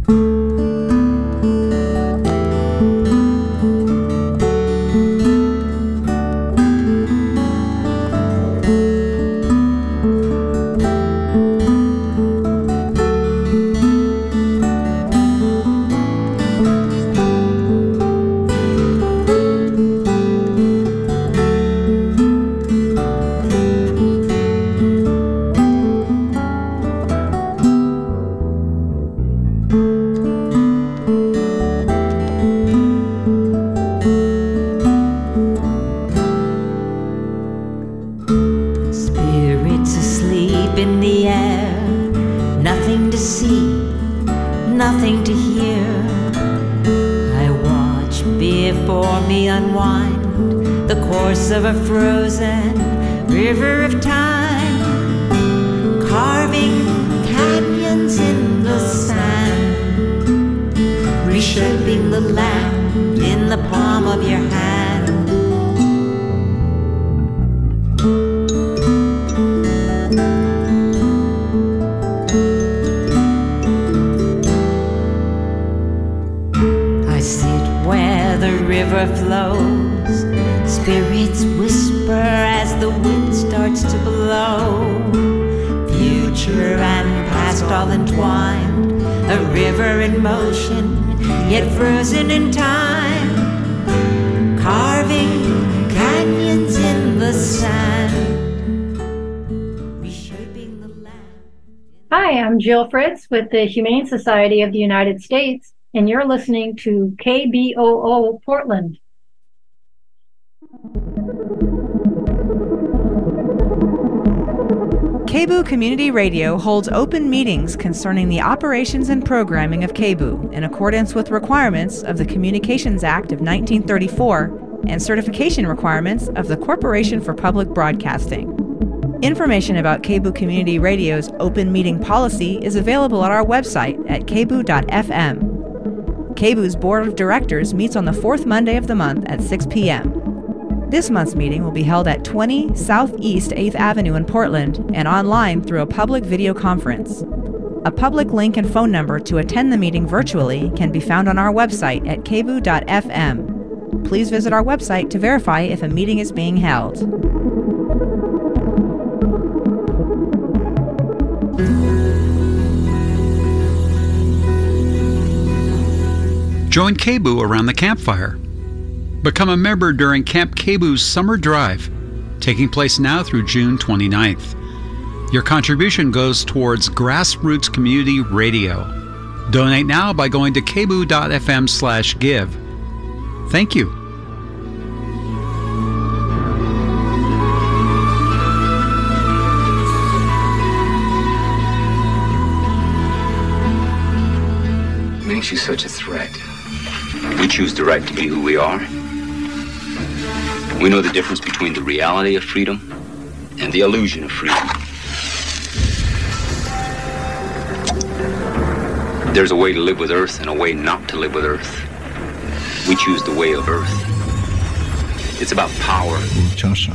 Jill Fritz with the Humane Society of the United States, and you're listening to KBOO Portland. KBOO Community Radio holds open meetings concerning the operations and programming of KBOO in accordance with requirements of the Communications Act of 1934 and certification requirements of the Corporation for Public Broadcasting. Information about KBOO Community Radio's open meeting policy is available at our website at kboo.fm. KBOO's Board of Directors meets on the fourth Monday of the month at 6 p.m. This month's meeting will be held at 20 Southeast 8th Avenue in Portland and online through a public video conference. A public link and phone number to attend the meeting virtually can be found on our website at kboo.fm. Please visit our website to verify if a meeting is being held. Join KBOO around the campfire. Become a member during Camp KBOO's Summer Drive, taking place now through June 29th. Your contribution goes towards Grassroots Community Radio. Donate now by going to kboo.fm/give. Thank you. Makes you such a threat. We choose the right to be who we are. We know the difference between the reality of freedom and the illusion of freedom. There's a way to live with Earth and a way not to live with Earth. We choose the way of Earth. It's about power. Joshua.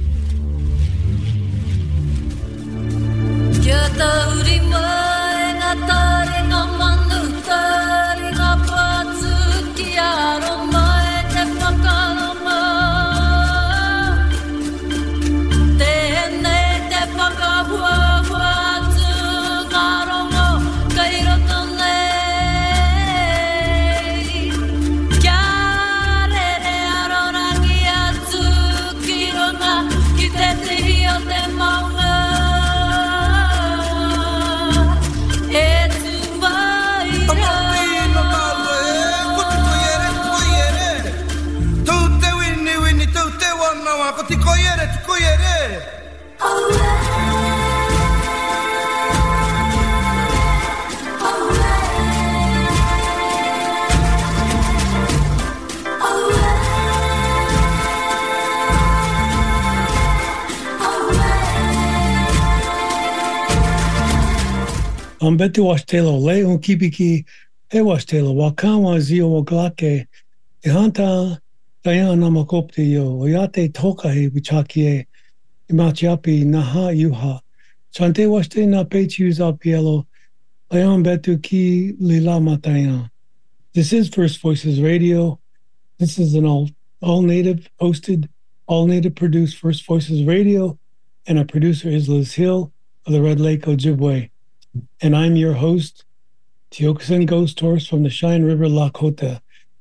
Beti washtelo le kibiki e washtelo wakawa zio waglake e hanta daya namakopte yo oyate toka he wichakie imachiapi naha yuha chante washte na pechius apielo Layan Betu Ki Lila Matayan. This is First Voices Radio. This is an all native hosted, all native produced First Voices Radio, and our producer is Liz Hill of the Red Lake Ojibwe. And I'm your host, Tiokasin Ghost Horse from the Cheyenne River, Lakota.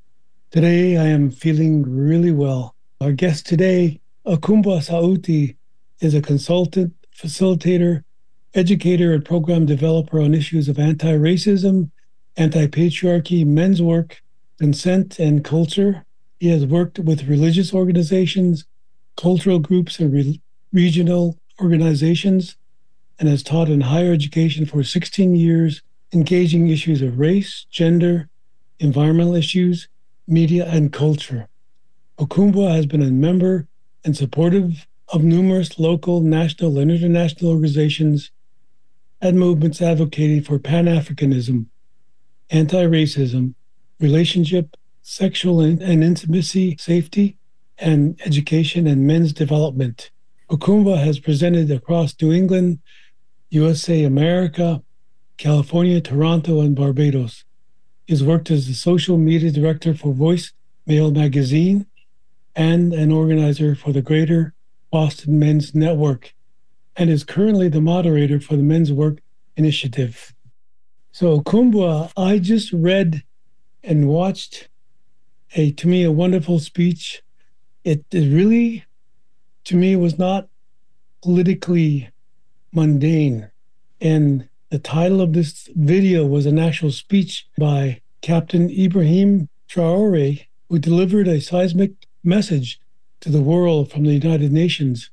Today I am feeling really well. Our guest today, Okumba Sauti, is a consultant, facilitator, educator, and program developer on issues of anti-racism, anti-patriarchy, men's work, consent, and culture. He has worked with religious organizations, cultural groups, and regional organizations, and has taught in higher education for 16 years, engaging issues of race, gender, environmental issues, media, and culture. Okumba has been a member and supportive of numerous local, national, and international organizations and movements advocating for Pan-Africanism, anti-racism, relationship, sexual and intimacy, safety, and education and men's development. Okumba has presented across New England, USA, America, California, Toronto, and Barbados. He's worked as the social media director for Voice Mail magazine and an organizer for the Greater Boston Men's Network, and is currently the moderator for the Men's Work Initiative. So, Okumba, I just read and watched to me, a wonderful speech. It really, to me, was not politically mundane. And the title of this video was an actual speech by Captain Ibrahim Traore, who delivered a seismic message to the world from the United Nations,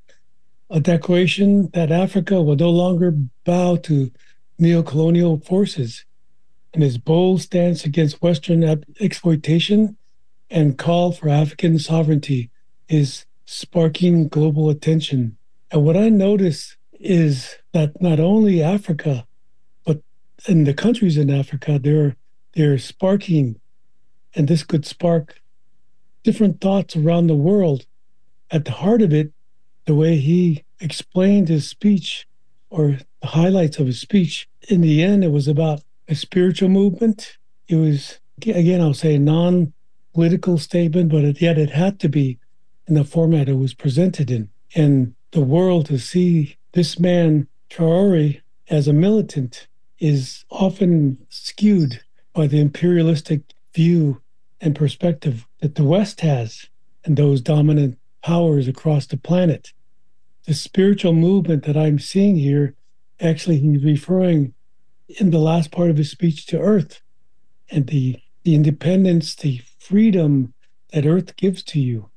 a declaration that Africa will no longer bow to neo-colonial forces, and his bold stance against Western exploitation and call for African sovereignty is sparking global attention. And what I notice is that not only Africa, but in the countries in Africa, they're sparking, and this could spark different thoughts around the world. At the heart of it, the way he explained his speech, or the highlights of his speech, in the end, it was about a spiritual movement. It was, again, I'll say non-political statement, but yet it had to be in the format it was presented in. And the world to see this man, Traore, as a militant is often skewed by the imperialistic view and perspective that the West has and those dominant powers across the planet. The spiritual movement that I'm seeing here, actually he's referring in the last part of his speech to Earth and the independence, the freedom that Earth gives to you,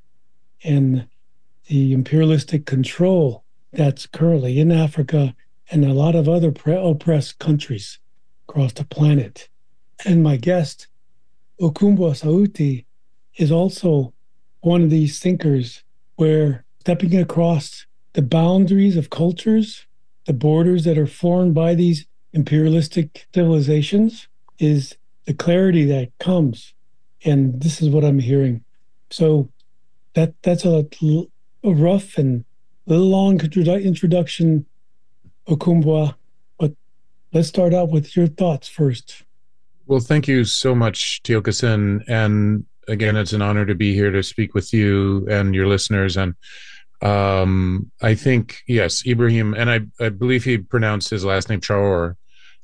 and the imperialistic control that's currently in Africa and a lot of other oppressed countries across the planet. And my guest, Okumba Sauti, is also one of these thinkers where stepping across the boundaries of cultures, the borders that are formed by these imperialistic civilizations, is the clarity that comes. And this is what I'm hearing. So that's a rough and little long introduction, Okumba, but let's start out with your thoughts first. Well, thank you so much, Tiokasin. And again, it's an honor to be here to speak with you and your listeners. And I think, yes, Ibrahim, and I believe he pronounced his last name Traore.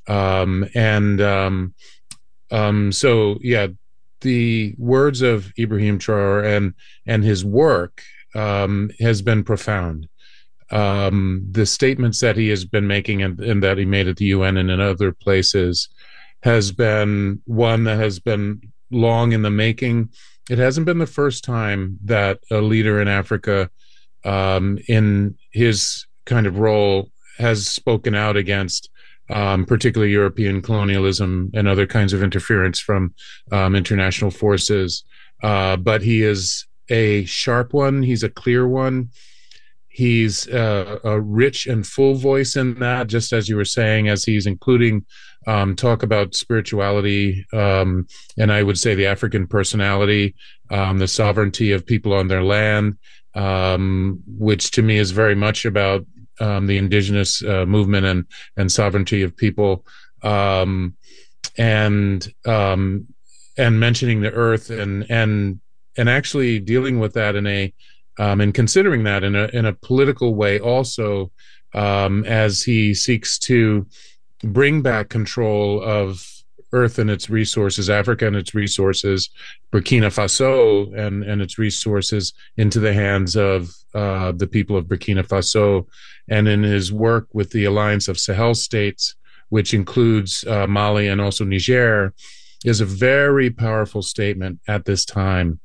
So, yeah, the words of Ibrahim Traore and his work has been profound. The statements that he has been making and that he made at the UN and in other places has been one that has been long in the making. It hasn't been the first time that a leader in Africa in his kind of role has spoken out against particularly European colonialism and other kinds of interference from international forces. But he is a sharp one. He's a clear one. He's a rich and full voice in that, just as you were saying, as he's including talk about spirituality, and I would say the African personality, the sovereignty of people on their land, which to me is very much about the indigenous movement and sovereignty of people um, and mentioning the earth and actually dealing with that in a and considering that in a political way also, as he seeks to bring back control of Earth and its resources, Africa and its resources, Burkina Faso and its resources into the hands of the people of Burkina Faso. And in his work with the Alliance of Sahel States, which includes Mali and also Niger, is a very powerful statement at this time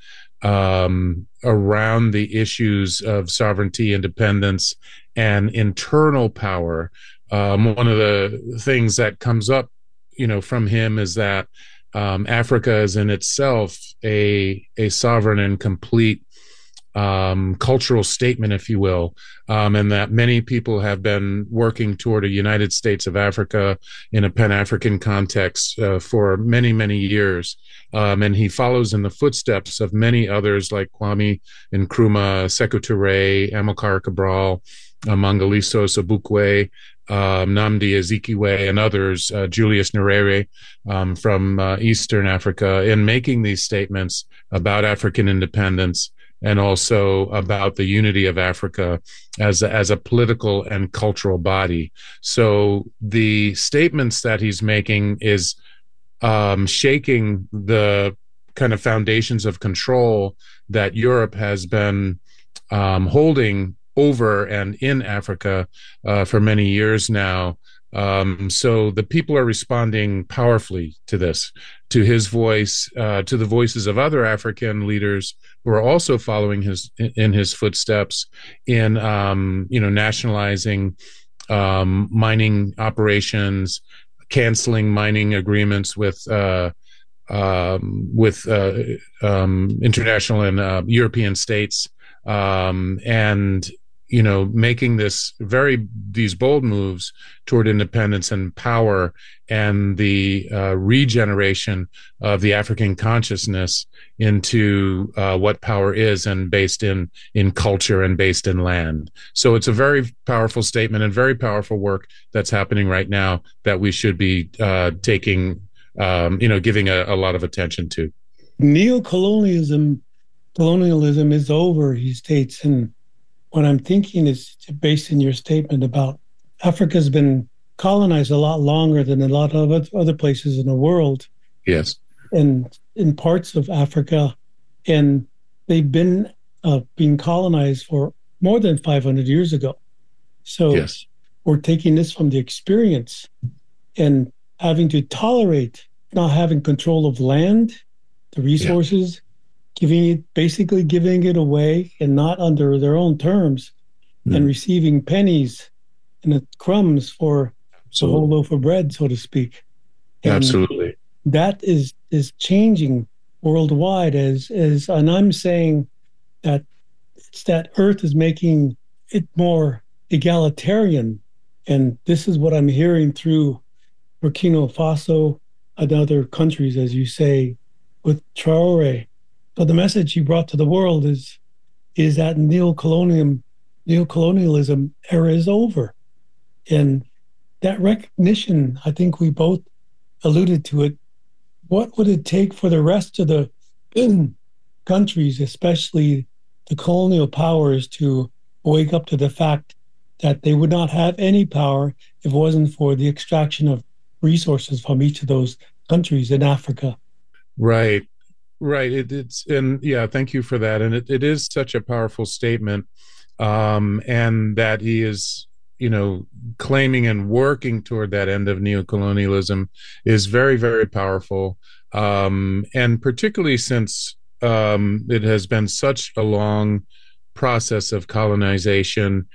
around the issues of sovereignty, independence, and internal power. One of the things that comes up, from him is that Africa is in itself a sovereign and complete cultural statement, if you will, and that many people have been working toward a United States of Africa in a Pan-African context for many, many years. And he follows in the footsteps of many others like Kwame Nkrumah, Sékou Touré, Amilcar Cabral, Mangaliso Sobukwe, Nnamdi Azikiwe, and others, Julius Nyerere from Eastern Africa, in making these statements about African independence and also about the unity of Africa as a political and cultural body. So the statements that he's making is shaking the kind of foundations of control that Europe has been holding over and in Africa for many years now. So the people are responding powerfully to this, to his voice, to the voices of other African leaders who are also following in his footsteps in, nationalizing mining operations, canceling mining agreements with international and European states, and making these bold moves toward independence and power and the regeneration of the African consciousness into what power is, and based in culture and based in land. So it's a very powerful statement and very powerful work that's happening right now that we should be giving a lot of attention to. Colonialism is over, he states, and what I'm thinking is based in your statement about Africa's been colonized a lot longer than a lot of other places in the world. Yes. And in parts of Africa, and they've been being colonized for more than 500 years ago. So yes, we're taking this from the experience and having to tolerate not having control of land, the resources, giving it away and not under their own terms, and receiving pennies and crumbs for the whole loaf of bread, so to speak. And absolutely. That is changing worldwide and I'm saying that it's that Earth is making it more egalitarian. And this is what I'm hearing through Burkina Faso and other countries, as you say, with Traoré. So the message he brought to the world is that neocolonialism era is over. And that recognition, I think we both alluded to it. What would it take for the rest of the countries, especially the colonial powers, to wake up to the fact that they would not have any power if it wasn't for the extraction of resources from each of those countries in Africa? Right. Thank you for that. And it is such a powerful statement, and that he is, claiming and working toward that end of neocolonialism is very, very powerful. And particularly since it has been such a long process of colonization.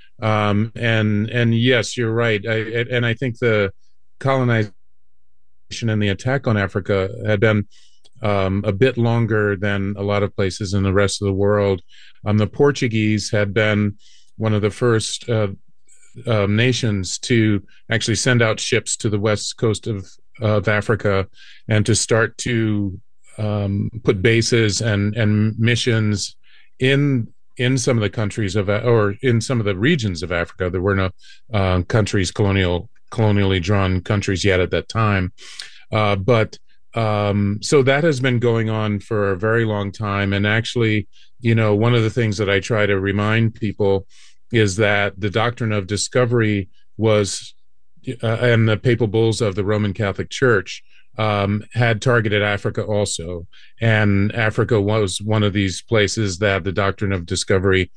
And yes, you're right. I think the colonization and the attack on Africa had been a bit longer than a lot of places in the rest of the world. The Portuguese had been one of the first nations to actually send out ships to the west coast of Africa and to start to put bases and missions in some of the countries or in some of the regions of Africa. There were no colonial colonially drawn countries yet at that time. So that has been going on for a very long time. And actually, one of the things that I try to remind people is that the doctrine of discovery was, and the papal bulls of the Roman Catholic Church had targeted Africa also. And Africa was one of these places that the doctrine of discovery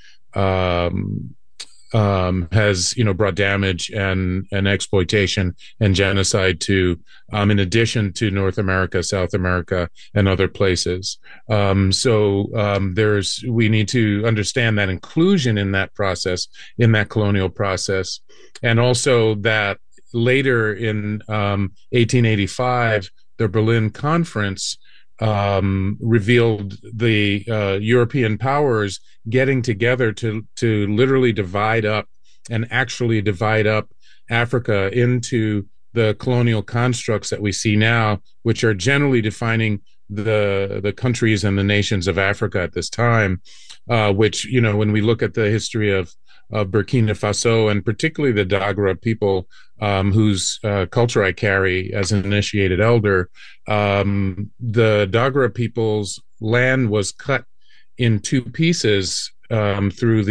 has brought damage and exploitation and genocide to, in addition to North America, South America, and other places. We need to understand that inclusion in that process, in that colonial process, and also that later in 1885, the Berlin Conference revealed the European powers getting together to literally divide up Africa into the colonial constructs that we see now, which are generally defining the countries and the nations of Africa at this time, which, when we look at the history of Burkina Faso, and particularly the Dagra people, whose culture I carry as an initiated elder, the Dagra people's land was cut in two pieces through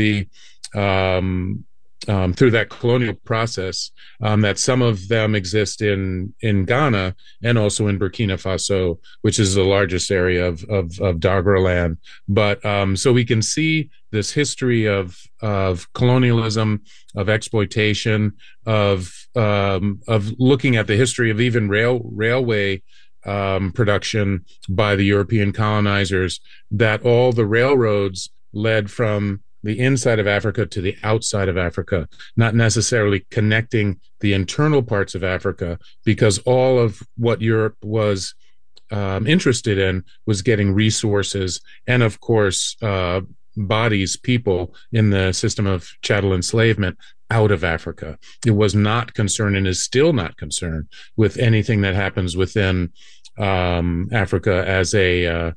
that colonial process. That some of them exist in Ghana and also in Burkina Faso, which is the largest area of Dagra land. But so we can see this history of colonialism, of exploitation, of looking at the history of even railway production by the European colonizers, that all the railroads led from the inside of Africa to the outside of Africa, not necessarily connecting the internal parts of Africa, because all of what Europe was interested in was getting resources and, of course, bodies, people in the system of chattel enslavement out of Africa. It was not concerned, and is still not concerned, with anything that happens within Africa as a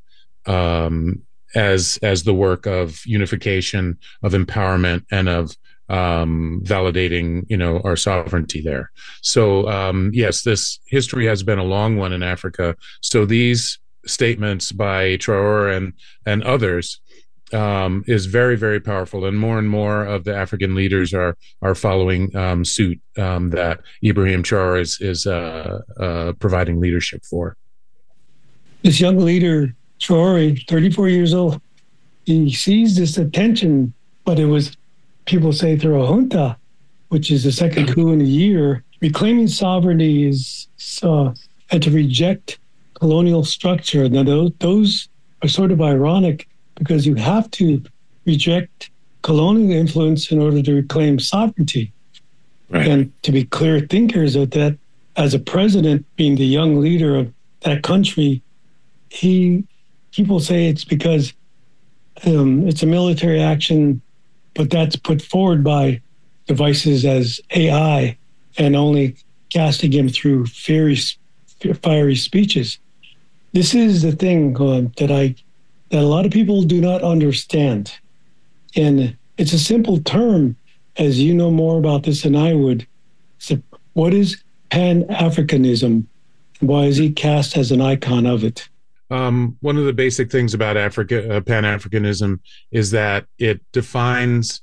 as the work of unification, of empowerment, and of validating, our sovereignty there. So yes, this history has been a long one in Africa. So these statements by Traore and others is very, very powerful, and more of the African leaders are following suit that Ibrahim Traore is providing leadership for. This young leader, Traore, 34 years old, he sees this attention, but it was, people say, through a junta, which is the second coup in a year. Reclaiming sovereignty is and to reject colonial structure. Now, those are sort of ironic, because you have to reject colonial influence in order to reclaim sovereignty. Right. And to be clear thinkers of that, as a president, being the young leader of that country, people say it's because it's a military action, but that's put forward by devices as AI and only casting him through fiery speeches. This is the thing that a lot of people do not understand. And it's a simple term, as you know more about this than I would. So what is Pan-Africanism? Why is he cast as an icon of it? One of the basic things about Pan-Africanism is that it defines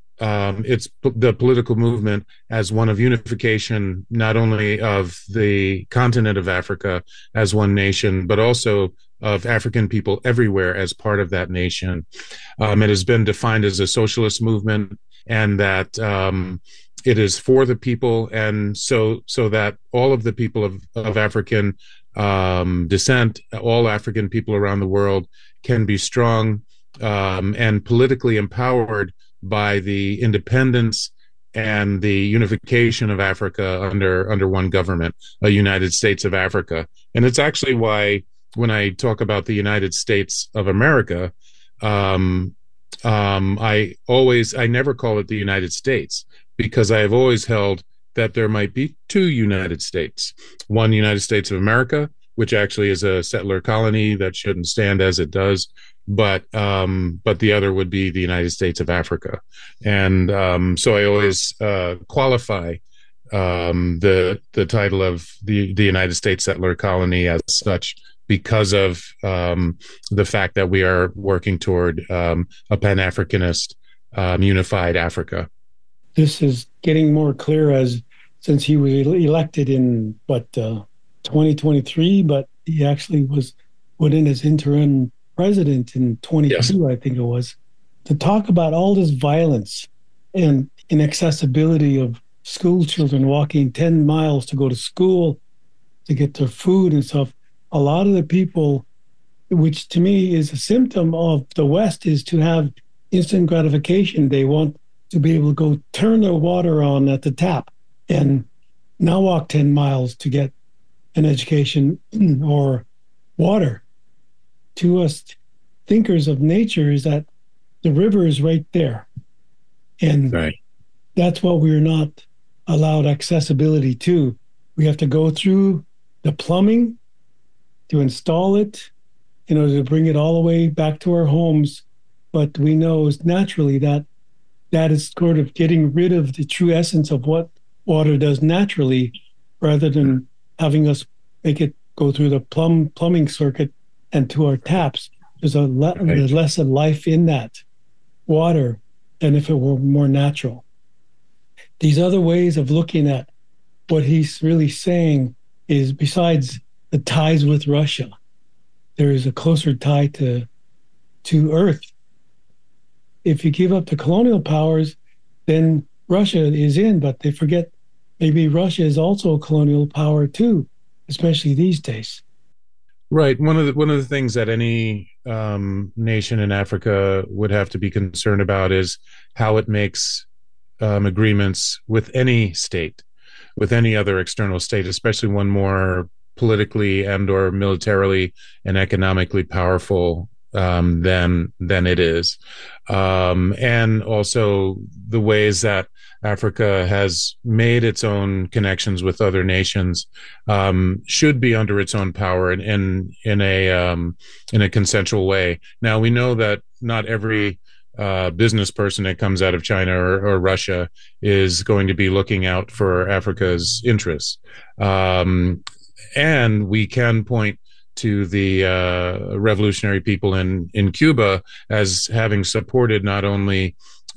the political movement as one of unification, not only of the continent of Africa as one nation, but also of African people everywhere as part of that nation. It has been defined as a socialist movement, and that it is for the people, and so that all of the people of African descent, all African people around the world, can be strong and politically empowered by the independence and the unification of Africa under one government, a United States of Africa. And it's actually why, when I talk about the United States of America, I never call it the United States, because I have always held that there might be two United States. One United States of America, which actually is a settler colony that shouldn't stand as it does, but the other would be the United States of Africa. And so I always qualify the title of the United States settler colony as such, because of the fact that we are working toward a Pan-Africanist, unified Africa. This is getting more clear since he was elected in 2023, but he actually was put in as interim president in 22, yes. I think it was, to talk about all this violence and inaccessibility of school children walking 10 miles to go to school to get their food and stuff. A lot of the people, which to me is a symptom of the West, is to have instant gratification. They want to be able to go turn their water on at the tap and not walk 10 miles to get an education or water. To us thinkers of nature is that the river is right there. And right. That's what we're not allowed accessibility to. We have to go through the plumbing to install it in order to bring it all the way back to our homes. But we know naturally that is sort of getting rid of the true essence of what water does naturally, rather than having us make it go through the plumbing circuit and to our taps. There's less of life in that water than if it were more natural. These other ways of looking at what he's really saying is, besides the ties with Russia, there is a closer tie to Earth. If you give up the colonial powers, then Russia is in, but they forget maybe Russia is also a colonial power too, especially these days. Right. One of the things that any nation in Africa would have to be concerned about is how it makes agreements with any state, with any other external state, especially one more politically and or militarily and economically powerful than it is, and also the ways that Africa has made its own connections with other nations should be under its own power in a consensual way. Now, we know that not every business person that comes out of China or Russia is going to be looking out for Africa's interests, and we can point to the revolutionary people in Cuba as having supported not only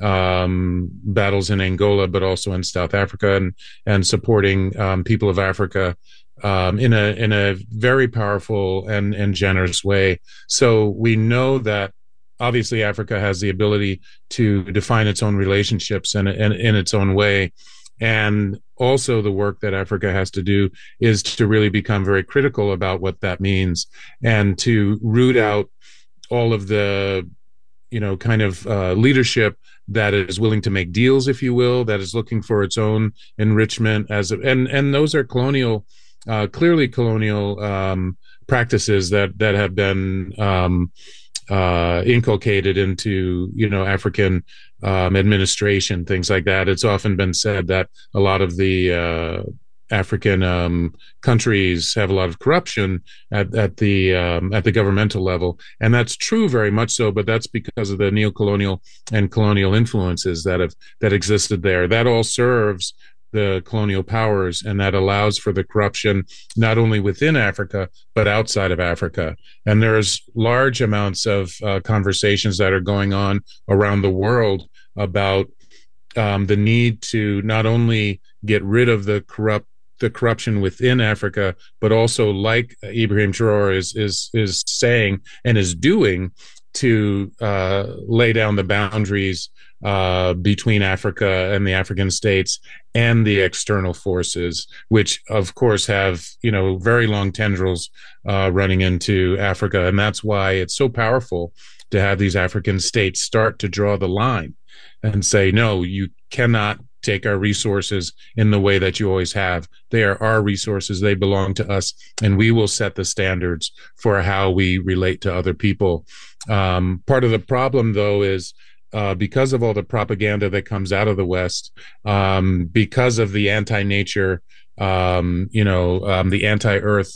battles in Angola, but also in South Africa, and supporting people of Africa in a very powerful and generous way. So we know that obviously Africa has the ability to define its own relationships and in its own way. And also the work that Africa has to do is to really become very critical about what that means, and to root out all of the, kind of leadership that is willing to make deals, if you will, that is looking for its own enrichment and those are colonial, clearly colonial practices that have been inculcated into African administration, things like that. It's often been said that a lot of the African countries have a lot of corruption at the governmental level, and that's true, very much so. But that's because of the neo-colonial and colonial influences that existed there. That all serves the colonial powers, and that allows for the corruption not only within Africa but outside of Africa. And there's large amounts of conversations that are going on around the world about the need to not only get rid of the corruption within Africa, but also, like Ibrahim Traore is saying and is doing, to lay down the boundaries between Africa and the African states and the external forces, which of course have very long tendrils running into Africa. And that's why it's so powerful to have these African states start to draw the line and say, no, you cannot take our resources in the way that you always have. They are our resources. They belong to us, and we will set the standards for how we relate to other people. Part of the problem, though, is because of all the propaganda that comes out of the West, because of the anti-nature, the anti-earth,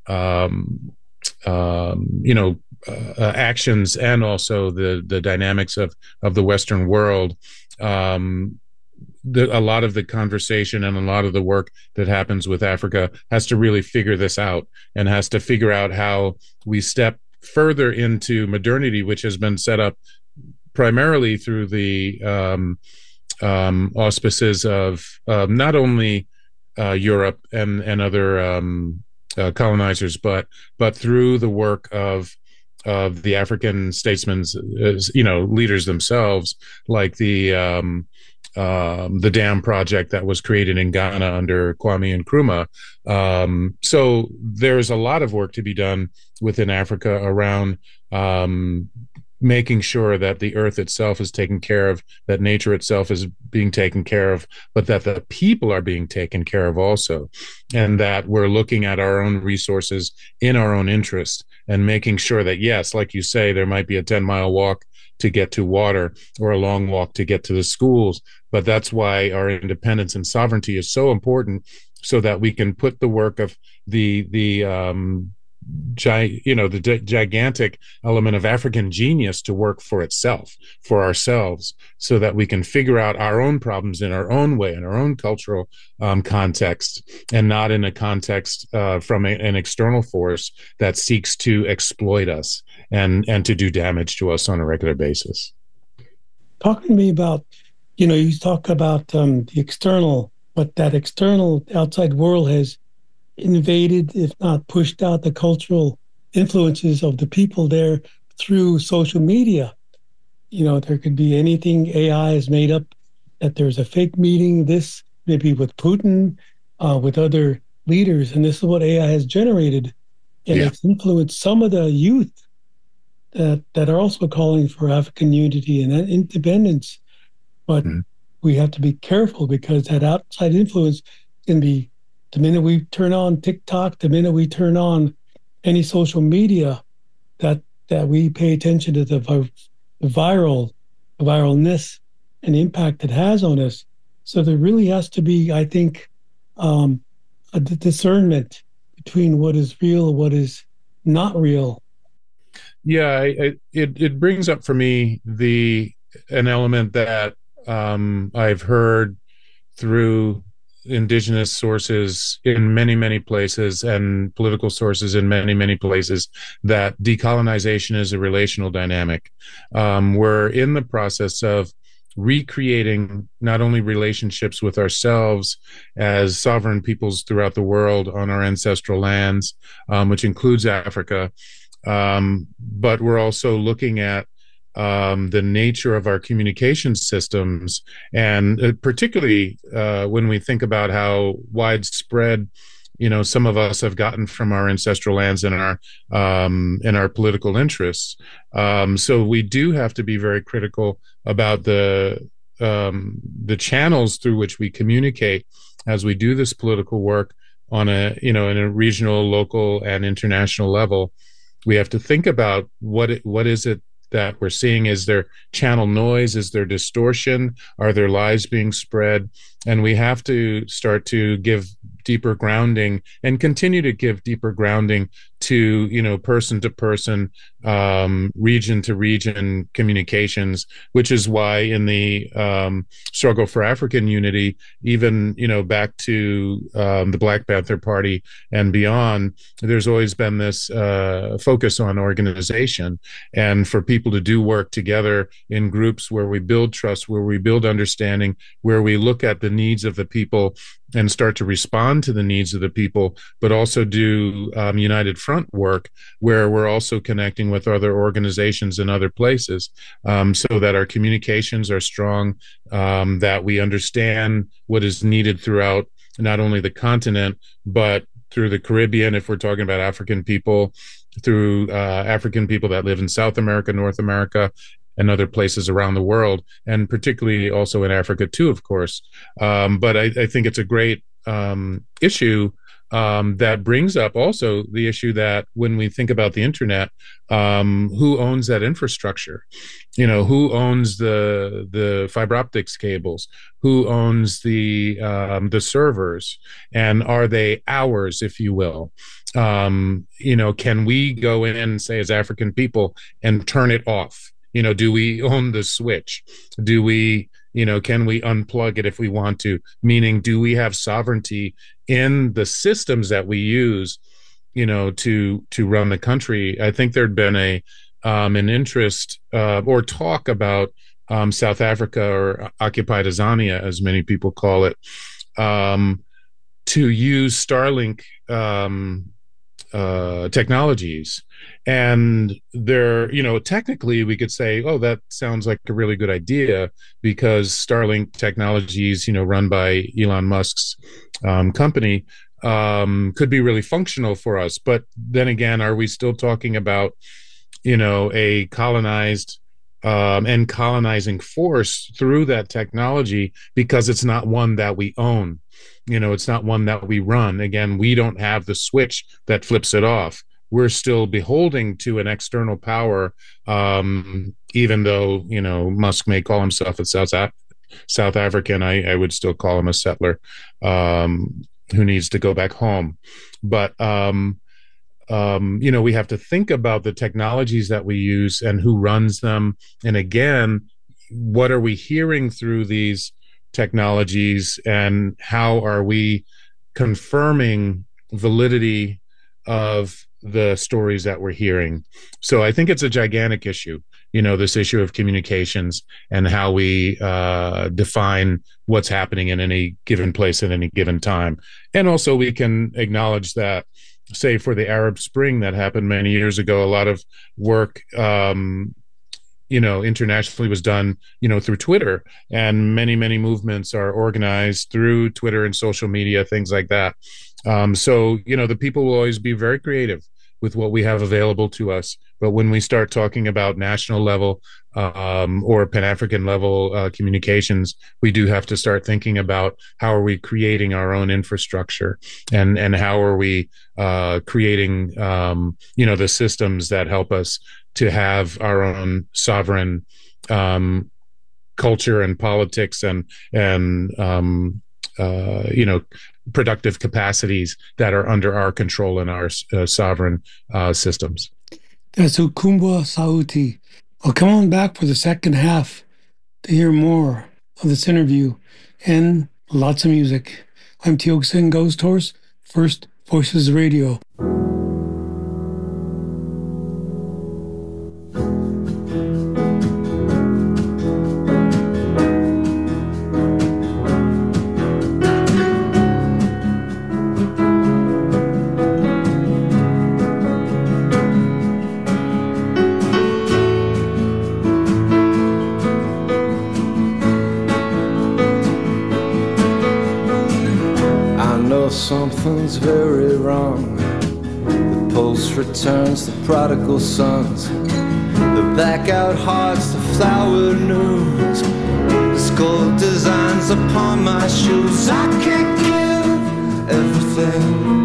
actions, and also the dynamics of the Western world, a lot of the conversation and a lot of the work that happens with Africa has to really figure this out, and has to figure out how we step further into modernity, which has been set up primarily through the auspices of not only Europe and other colonizers, but through the work of the African statesmen, leaders themselves, like the dam project that was created in Ghana under Kwame Nkrumah. So there's a lot of work to be done within Africa around making sure that the earth itself is taken care of, that nature itself is being taken care of, but that the people are being taken care of also, and that we're looking at our own resources in our own interest, and making sure that, yes, like you say, there might be a 10-mile walk to get to water or a long walk to get to the schools, but that's why our independence and sovereignty is so important, so that we can put the work of the gigantic element of African genius to work for itself, for ourselves, so that we can figure out our own problems in our own way, in our own cultural context, and not in a context from an external force that seeks to exploit us and to do damage to us on a regular basis. Talk to me about, you talk about the external, but that external outside world has invaded, if not pushed out, the cultural influences of the people there through social media. There could be anything. AI is made up that there's a fake meeting, this maybe with Putin, with other leaders, and this is what AI has generated. And it's influenced some of the youth that are also calling for African unity and independence. But we have to be careful, because that outside influence can be, the minute we turn on TikTok, the minute we turn on any social media, that we pay attention to the viralness and the impact it has on us. So there really has to be, I think, a discernment between what is real and what is not real. Yeah, it brings up for me an element that I've heard through indigenous sources in many, many places, and political sources in many, many places, that decolonization is a relational dynamic. We're in the process of recreating not only relationships with ourselves as sovereign peoples throughout the world on our ancestral lands, which includes Africa, but we're also looking at the nature of our communication systems, and particularly when we think about how widespread, some of us have gotten from our ancestral lands and our political interests. So we do have to be very critical about the channels through which we communicate as we do this political work on in a regional, local, and international level. We have to think about what is it that we're seeing. Is there channel noise? Is there distortion? Are there lies being spread? And we have to start to give deeper grounding, and continue to give deeper grounding to, person to person, region to region communications, which is why in the struggle for African unity, even, back to the Black Panther Party and beyond, there's always been this focus on organization, and for people to do work together in groups where we build trust, where we build understanding, where we look at the needs of the people and start to respond to the needs of the people, but also do united front work where we're also connecting with other organizations in other places, so that our communications are strong, that we understand what is needed throughout not only the continent, but through the Caribbean, if we're talking about African people, through African people that live in South America, North America, and other places around the world, and particularly also in Africa too, of course. But I think it's a great issue that brings up also the issue that when we think about the internet, who owns that infrastructure? Who owns the fiber optics cables? Who owns the servers? And are they ours, if you will? Can we go in, say, as African people, and turn it off? Do we own the switch? Do we Can we unplug it if we want to? Meaning, do we have sovereignty in the systems that we use, to run the country? I think there'd been an interest or talk about South Africa, or occupied Azania, as many people call it, to use Starlink technologies. And technically we could say, oh, that sounds like a really good idea, because Starlink technologies, run by Elon Musk's company, could be really functional for us. But then again, are we still talking about, a colonized and colonizing force through that technology, because it's not one that we own? It's not one that we run. Again, we don't have the switch that flips it off. We're still beholding to an external power, even though, Musk may call himself a South African. I would still call him a settler who needs to go back home. But, we have to think about the technologies that we use and who runs them. And again, what are we hearing through these technologies, and how are we confirming validity of the stories that we're hearing? So I think it's a gigantic issue, this issue of communications and how we define what's happening in any given place at any given time. And also we can acknowledge that, say, for the Arab Spring that happened many years ago, a lot of work internationally was done, through Twitter, and many movements are organized through Twitter and social media, things like that. So, the people will always be very creative with what we have available to us. But when we start talking about national level or Pan-African level communications, we do have to start thinking about how are we creating our own infrastructure, and how are we creating, the systems that help us to have our own sovereign culture and politics and productive capacities that are under our control in our sovereign systems. That's Ukumba Sauti. Well, come on back for the second half to hear more of this interview and lots of music. I'm Tioxin Ghost Horse, First Voices Radio. Something's very wrong. The post returns the prodigal sons, the blackout hearts, the flower news, the skull designs upon my shoes. I can't give everything.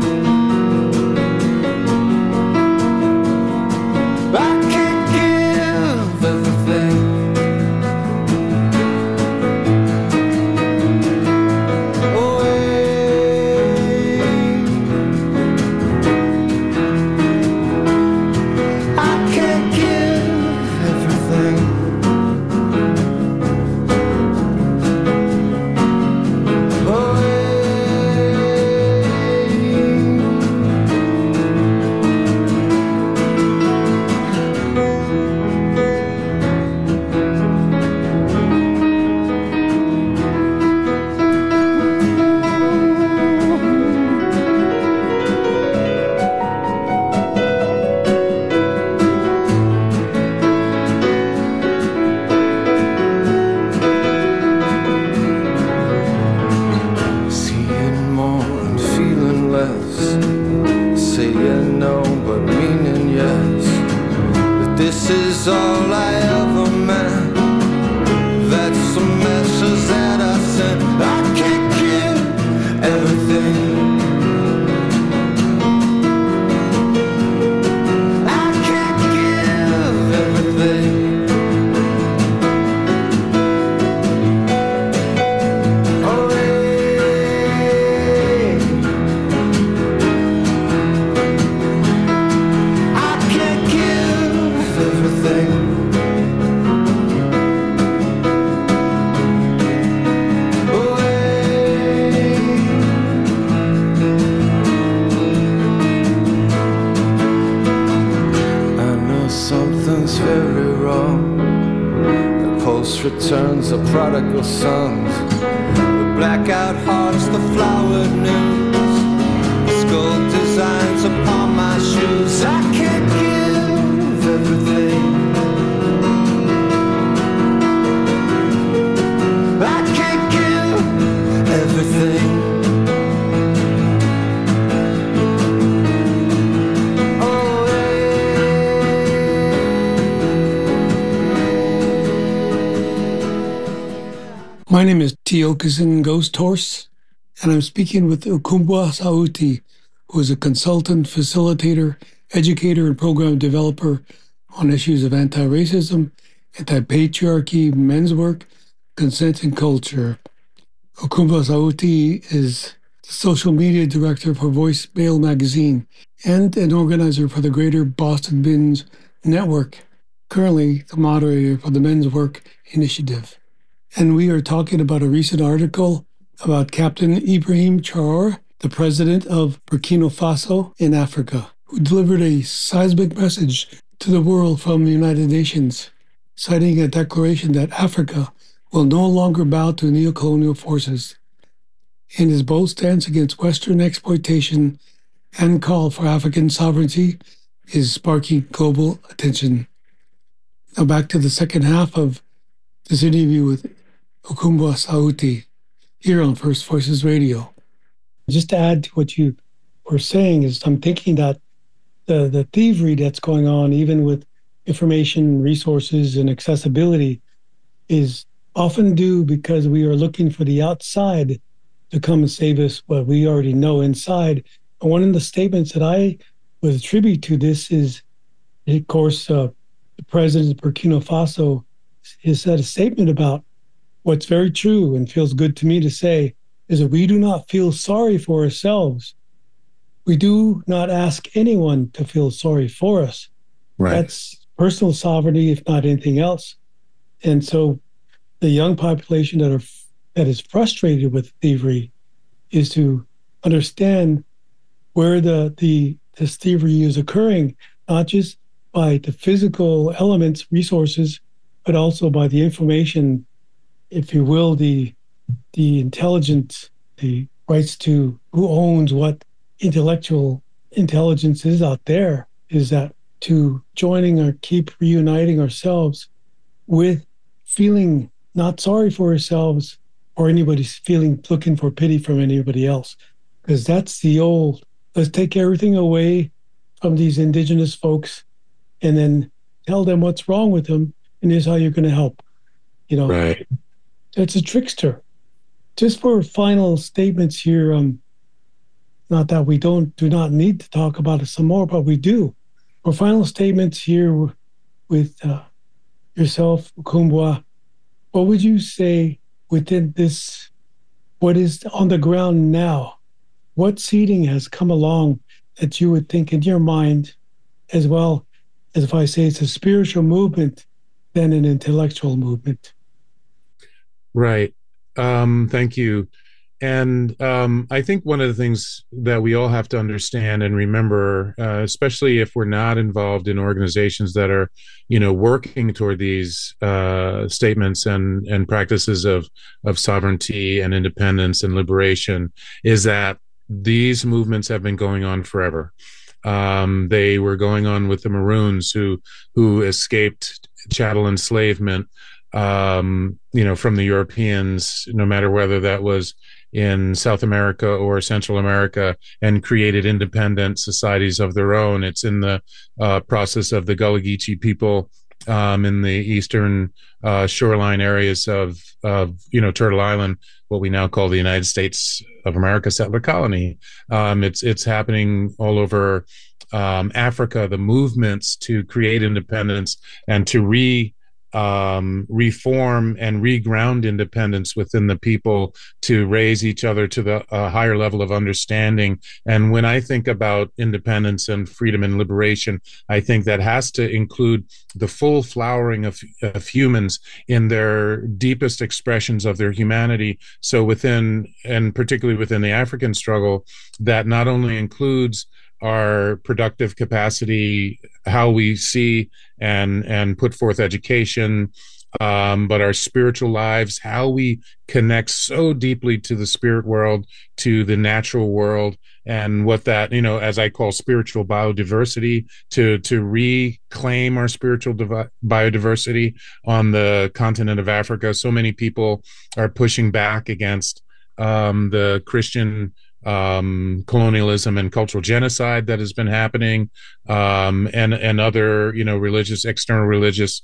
I can't give everything. something's very wrong. The pulse returns, the prodigal sons, the blackout hearts, the flowered news, the skull designs upon my shoes. I can't give everything. I can't give everything. My name is Tiokasin Ghost Horse, and I'm speaking with Ukumbwa Sauti, who is a consultant, facilitator, educator, and program developer on issues of anti-racism, anti-patriarchy, men's work, consent, and culture. Ukumbwa Sauti is the social media director for Voice Mail magazine and an organizer for the Greater Boston Men's Network, currently the moderator for the Men's Work Initiative. And we are talking about a recent article about Captain Ibrahim Traore, the president of Burkina Faso in Africa, who delivered a seismic message to the world from the United Nations, citing a declaration that Africa will no longer bow to neocolonial forces. In his bold stance against Western exploitation and call for African sovereignty is sparking global attention. Now back to the second half of this interview with Ukumbwa Sauti here on First Voices Radio. Just to add to what you were saying is I'm thinking that the thievery that's going on, even with information, resources, and accessibility, is often due because we are looking for the outside to come and save us what we already know inside. And one of the statements that I would attribute to this is, of course, the president of Burkina Faso has said a statement about what's very true and feels good to me to say is that we do not feel sorry for ourselves. We do not ask anyone to feel sorry for us. Right. That's personal sovereignty, if not anything else. And so the young population that is frustrated with thievery is to understand where this thievery is occurring, not just by the physical elements, resources, but also by the information, if you will, the intelligence, the rights to who owns what intellectual intelligence is out there, is that to joining or keep reuniting ourselves with feeling not sorry for ourselves or anybody's feeling looking for pity from anybody else. Because that's the old, let's take everything away from these indigenous folks and then tell them what's wrong with them and here's how you're going to help. You know, right. It's a trickster. Just for final statements here, not that we do not need to talk about it some more, but we do. For final statements here with yourself, Ukumbwa, what would you say within this, what is on the ground now? What seeding has come along that you would think in your mind, as well as if I say it's a spiritual movement than an intellectual movement? Right. Thank you. And I think one of the things that we all have to understand and remember, especially if we're not involved in organizations that are, working toward these statements and practices of sovereignty and independence and liberation, is that these movements have been going on forever. They were going on with the Maroons who escaped chattel enslavement, from the Europeans, no matter whether that was in South America or Central America, and created independent societies of their own. It's in the process of the Gullah Geechee people in the eastern shoreline areas of Turtle Island, what we now call the United States of America settler colony. It's happening all over Africa, the movements to create independence and to reform and reground independence within the people, to raise each other to the higher level of understanding. And when I think about independence and freedom and liberation, I think that has to include the full flowering of humans in their deepest expressions of their humanity. So within, and particularly within the African struggle, that not only includes our productive capacity, how we see and put forth education, but our spiritual lives, how we connect so deeply to the spirit world, to the natural world, and what that, as I call spiritual biodiversity, to reclaim our spiritual biodiversity on the continent of Africa. So many people are pushing back against the Christian colonialism and cultural genocide that has been happening, and other, external religious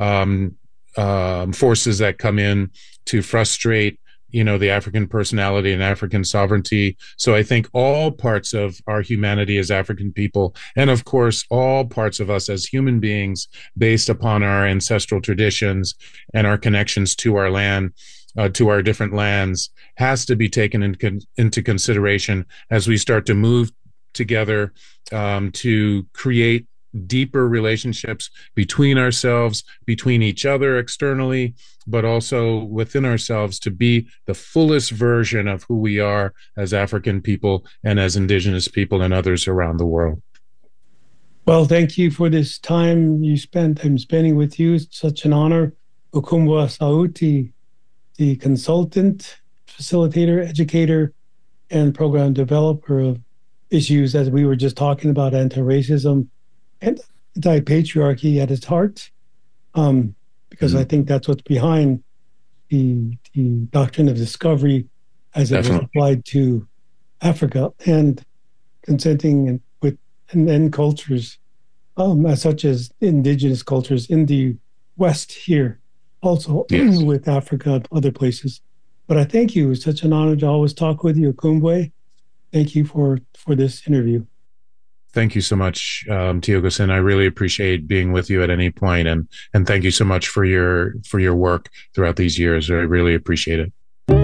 forces that come in to frustrate, the African personality and African sovereignty. So I think all parts of our humanity as African people, and of course, all parts of us as human beings, based upon our ancestral traditions and our connections to our land, to our different lands, has to be taken into consideration as we start to move together to create deeper relationships between ourselves, between each other externally, but also within ourselves, to be the fullest version of who we are as African people and as Indigenous people and others around the world. Well, thank you for this time you spent. I'm spending with you. It's such an honor. Okumbwa Sauti, the consultant, facilitator, educator, and program developer of issues, as we were just talking about, anti-racism and anti-patriarchy at its heart, because I think that's what's behind the doctrine of discovery as it was applied to Africa, and consenting and cultures, such as indigenous cultures in the West here, also with Africa and other places. But I thank you. It's such an honor to always talk with you, Okumbwe. Thank you for this interview. Thank you so much, Tiogosin. I really appreciate being with you at any point, and thank you so much for your work throughout these years. I really appreciate it.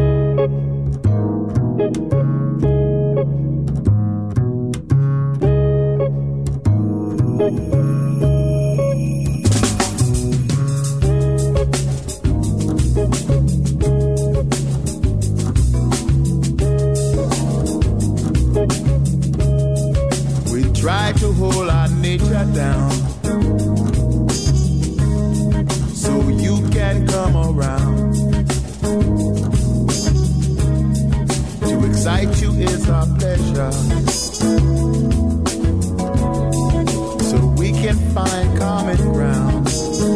Try to hold our nature down so you can come around. To excite you is our pleasure, so we can find common ground.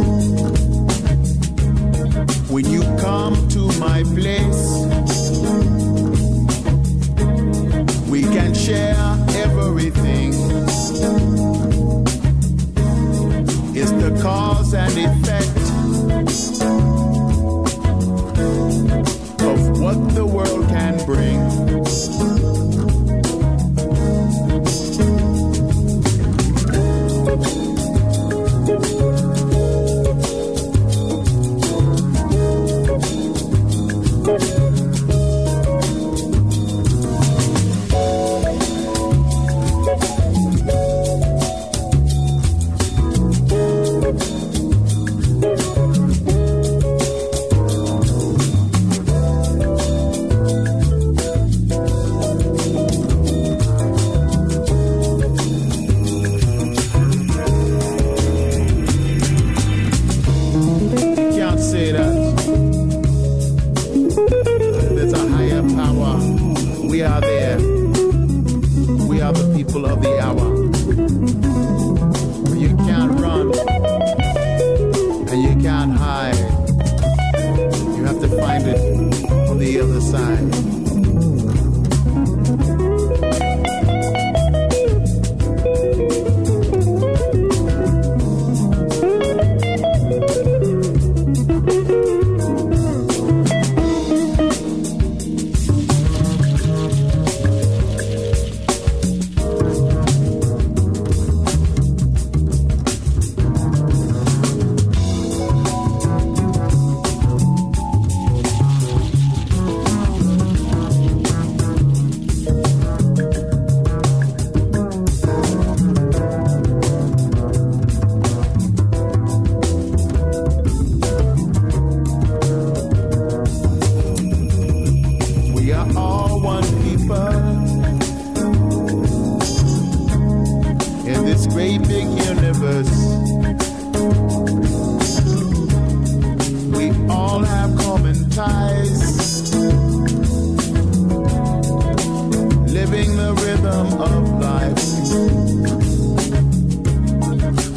When you come to my place, we can share everything. It's the cause and effect of what the world can bring.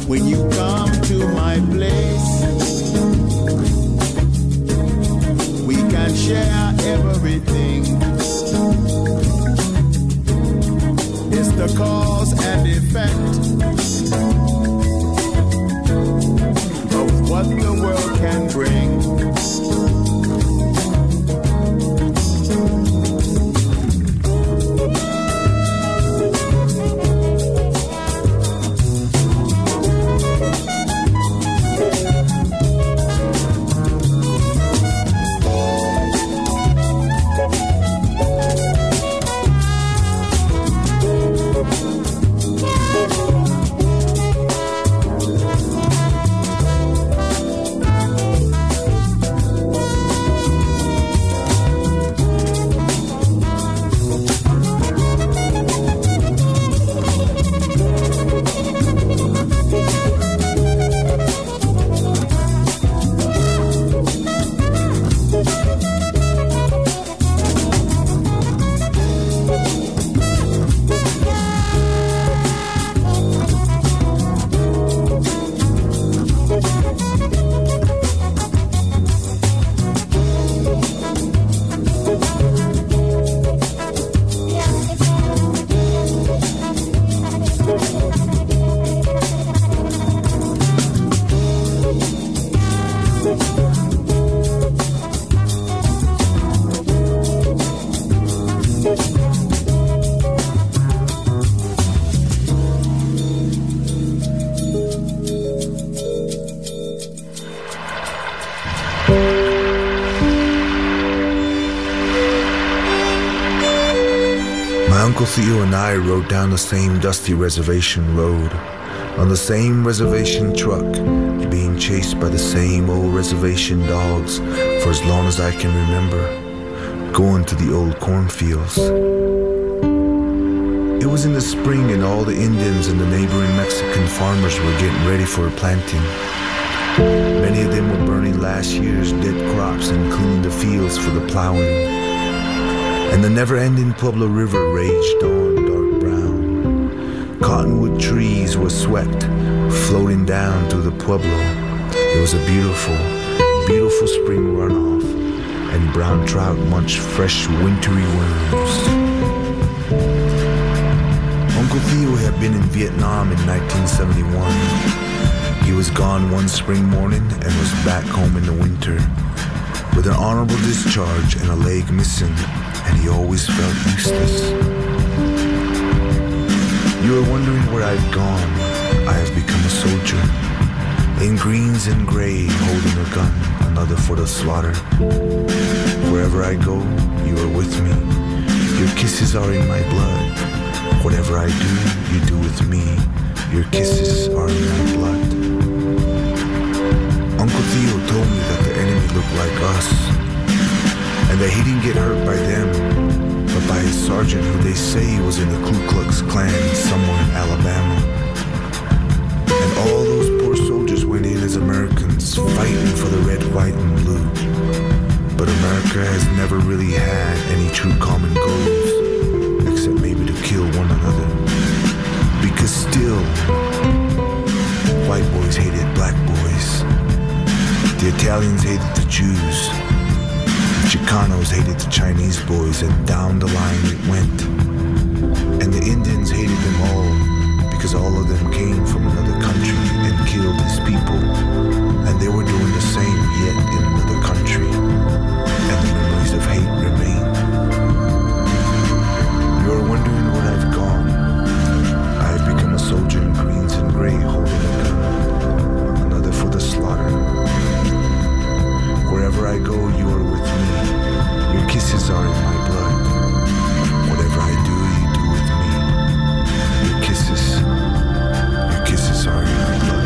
when you come to my place. We can share everything. It's the cause and effect of what the world can bring. Uncle Theo and I rode down the same dusty reservation road, on the same reservation truck, being chased by the same old reservation dogs for as long as I can remember, going to the old cornfields. It was in the spring and all the Indians and the neighboring Mexican farmers were getting ready for planting. Many of them were burning last year's dead crops and cleaning the fields for the plowing. And the never-ending Pueblo River raged on dark brown. Cottonwood trees were swept, floating down through the Pueblo. It was a beautiful, beautiful spring runoff, and brown trout munched fresh wintry worms. Uncle Theo had been in Vietnam in 1971. He was gone one spring morning and was back home in the winter, with an honorable discharge and a leg missing, and he always felt useless. You are wondering where I've gone. I have become a soldier, in greens and gray, holding a gun, another for the slaughter. Wherever I go, you are with me. Your kisses are in my blood. Whatever I do, you do with me. Your kisses are in my blood. Uncle Theo told me that the enemy looked like us, and that he didn't get hurt by them, but by his sergeant who they say was in the Ku Klux Klan somewhere in Alabama. And all those poor soldiers went in as Americans, fighting for the red, white, and blue. But America has never really had any true common goals, except maybe to kill one another. Because still, white boys hated black boys. The Italians hated the Jews. Chicanos hated the Chinese boys, and down the line it went. And the Indians hated them all, because all of them came from another country and killed his people. And they were doing the same yet in another country. And the memories of hate remain. You are wondering where I've gone. I have become a soldier in greens and gray, holding a gun, another for the slaughter. Wherever I go, you are with me. Your kisses are in my blood. Whatever I do, you do with me. Your kisses are in my blood.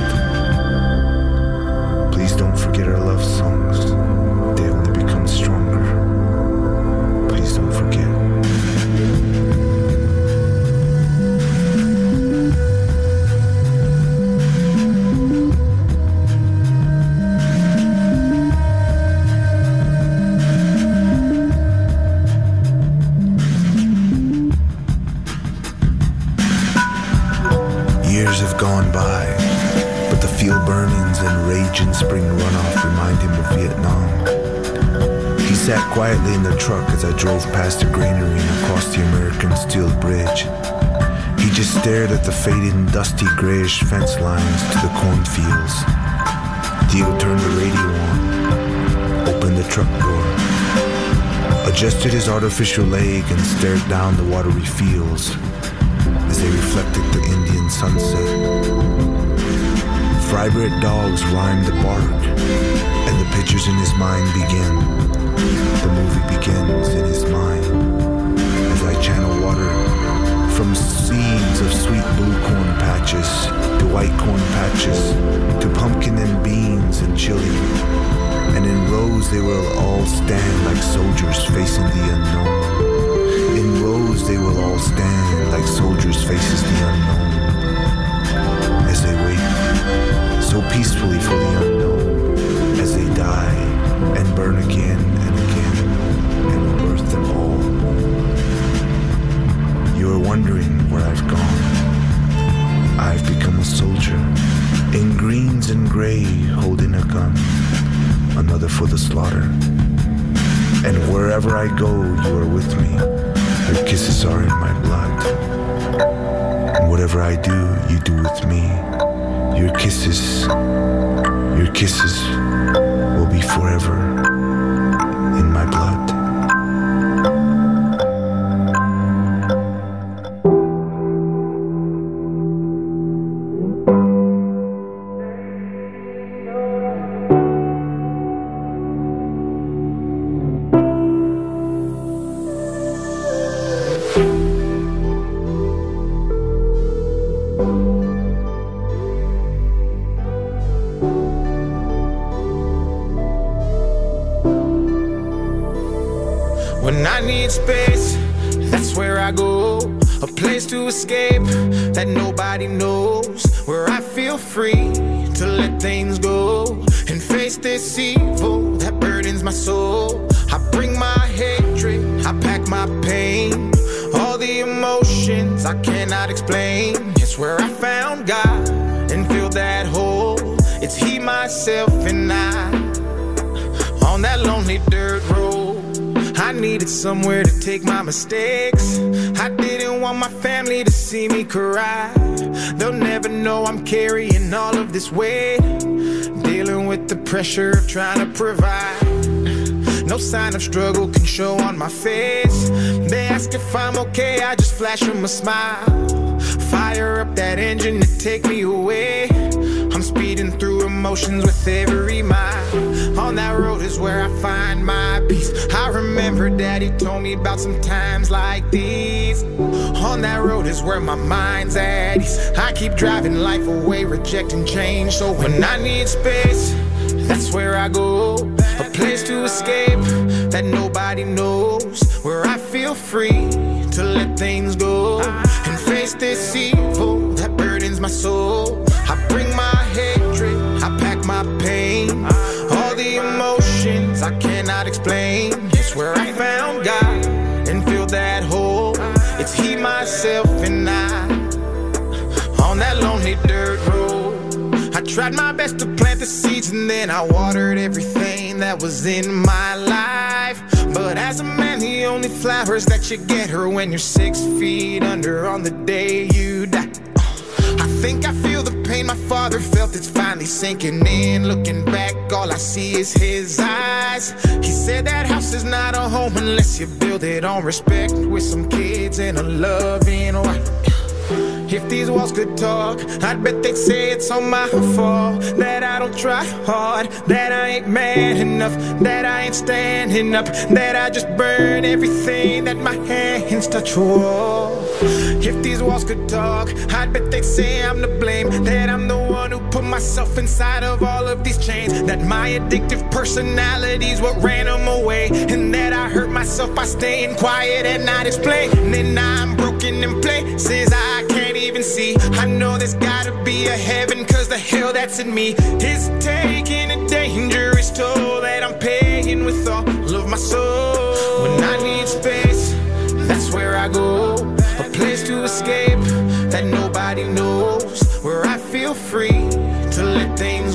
burnings and raging spring runoff remind him of Vietnam. He sat quietly in the truck as I drove past the granary and across the American Steel Bridge. He just stared at the fading, dusty, grayish fence lines to the cornfields. Theo turned the radio on, opened the truck door, adjusted his artificial leg and stared down the watery fields as they reflected the Indian sunset. Vibrant dogs rhymed the bark, and the pictures in his mind begin. The movie begins in his mind as I channel water from seeds of sweet blue corn patches to white corn patches to pumpkin and beans and chili. And in rows they will all stand like soldiers facing the unknown. In rows they will all stand like soldiers faces the unknown. As they wait so peacefully for the unknown, as they die and burn again and again and unearth them all. You are wondering where I've gone. I've become a soldier in greens and gray, holding a gun, another for the slaughter. And wherever I go, you are with me. Your kisses are in my blood. And whatever I do, you do with me. Your kisses will be forever in my blood. When I need space, that's where I go. A place to escape that nobody knows. Where I feel free to let things go and face this evil that burdens my soul. I bring my hatred, I pack my pain, all the emotions I cannot explain. It's where I found God and filled that hole. It's He, myself, and I on that lonely dirt road. I needed somewhere to take my mistakes. I didn't want my family to see me cry. They'll never know I'm carrying all of this weight, dealing with the pressure of trying to provide. No sign of struggle can show on my face. They ask if I'm okay, I just flash them a smile. Fire up that engine to take me away. I'm speeding through emotions with every mile. On that road is where I find my peace. I remember Daddy told me about some times like these. On that road is where my mind's at ease. I keep driving life away, rejecting change. So when I need space, that's where I go. A place to escape that nobody knows. Where I feel free to let things go and face this evil that burdens my soul. I bring my hatred, I pack my pain, all the emotions I cannot explain. It's where I found God and filled that hole. It's He, myself, and I on that lonely dirt road. I tried my best to plant the seeds and then I watered everything that was in my life. But as a man, the only flowers that you get are when you're 6 feet under on the day you die. I think I feel the pain my father felt, it's finally sinking in. Looking back, all I see is his eyes. He said that house is not a home unless you build it on respect, with some kids and a loving wife. If these walls could talk, I'd bet they'd say it's all my fault, that I don't try hard, that I ain't man enough, that I ain't standing up, that I just burn everything that my hands touch. Whoa. If these walls could talk, I'd bet they'd say I'm to blame, that I'm the one who put myself inside of all of these chains, that my addictive personality's what ran them away, and that I hurt myself by staying quiet and not explaining. And I'm broken in places I can't even see. I know there's gotta be a heaven, cause the hell that's in me is taking a dangerous toll that I'm paying with all of my soul. When I need space, that's where I go. A place to escape that nobody knows, where I feel free to let things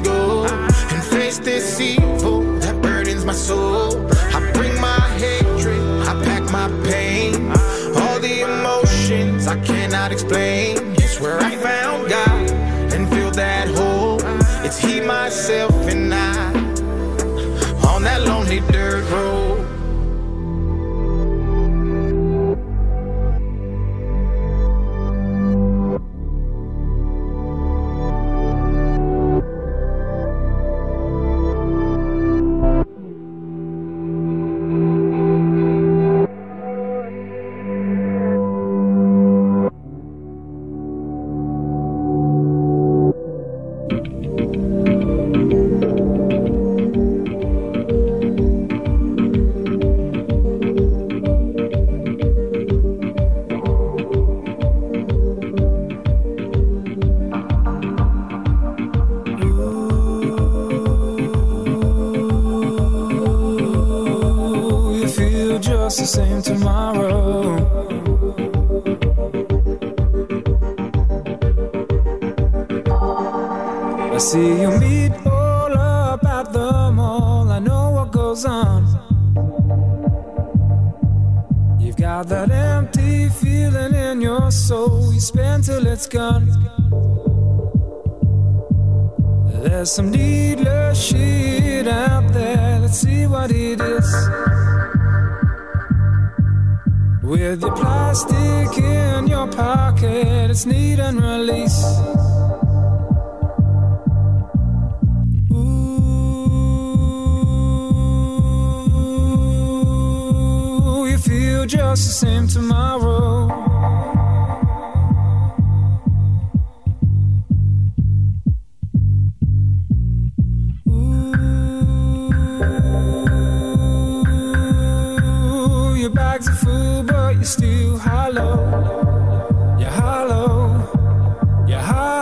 my soul. I bring my hatred, I pack my pain. All the emotions I cannot explain. It's where I found God and filled that hole. It's He, myself, and I on that lonely dirt road. The same tomorrow. I see you meet all up at the mall. I know what goes on. You've got that empty feeling in your soul. You spend till it's gone. There's some needless shit out there. Let's see what it is. With your plastic in your pocket, it's need and release. Ooh, you feel just the same tomorrow. Ooh, your bags are full, but you're still hollow. You're hollow. You're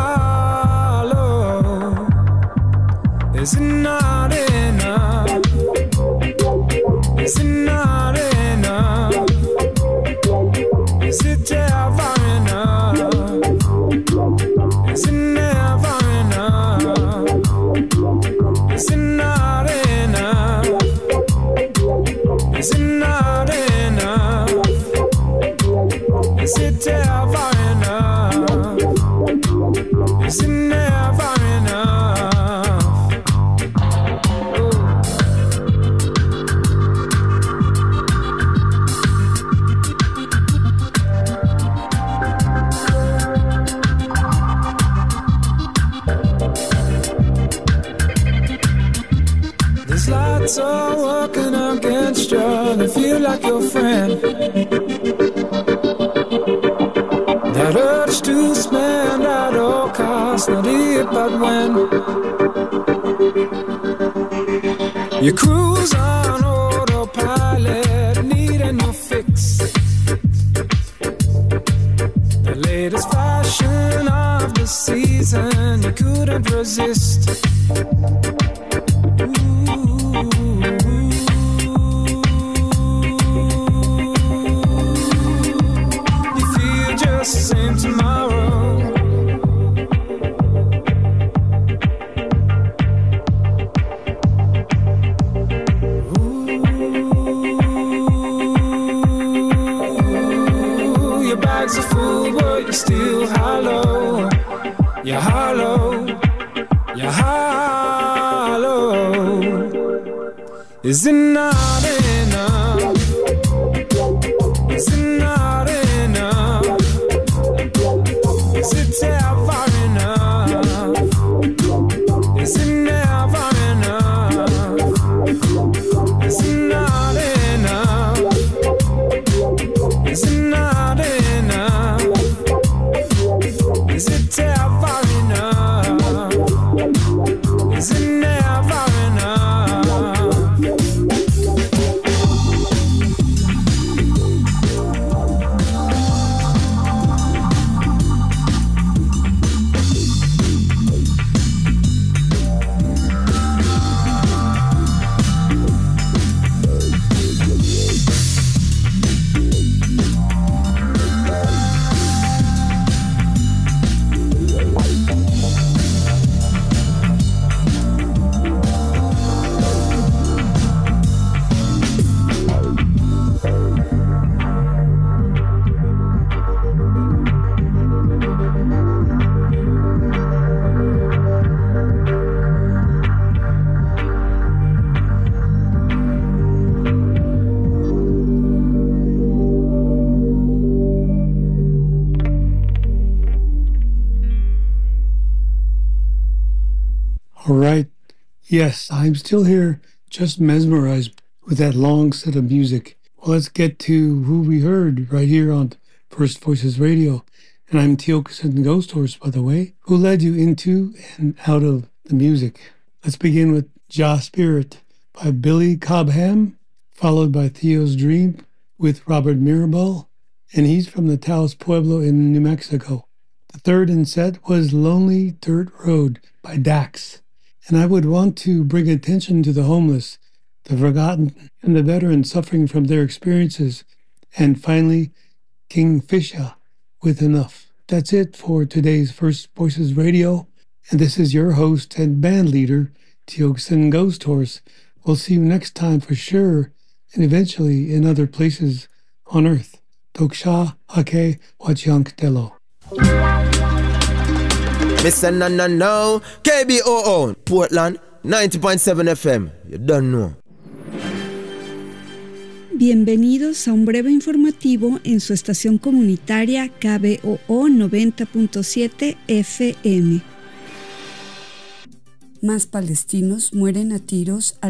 hollow. Is it not enough? Is it not enough? Is it ever enough? Is it never enough? Is it not enough? Is it not enough? Is it ever enough? Is it never enough? These lights are working against you. They feel like your friend. That urge to spend at all costs, not if but when. You cruise on autopilot, needing your fix. The latest fashion of the season, you couldn't resist. You feel just the same tomorrow. Ooh, your bags are full, but you're still hollow. You're hollow. You're hollow. Is it not enough? Is it not enough? Is it ever enough? Is it never enough? Is it not enough? Is it not enough? Is it ever enough? Is it never enough? All right. Yes, I'm still here, just mesmerized with that long set of music. Well, let's get to who we heard right here on First Voices Radio. And I'm Tiokasin Ghost Horse, by the way, who led you into and out of the music. Let's begin with Ja Spirit by Billy Cobham, followed by Theo's Dream with Robert Mirabal, and he's from the Taos Pueblo in New Mexico. The third in set was Lonely Dirt Road by Dax. And I would want to bring attention to the homeless, the forgotten, and the veterans suffering from their experiences. And finally, King Fisher with Enough. That's it for today's First Voices Radio. And this is your host and band leader, Tiokasin Ghost Horse. We'll see you next time for sure, and eventually in other places on Earth. Toksha Hake Wachiankdelo. Mr. No, KBOO, Portland, 90.7 FM. You don't know. Bienvenidos a un breve informativo en su estación comunitaria KBOO 90.7 FM. Más palestinos mueren a tiros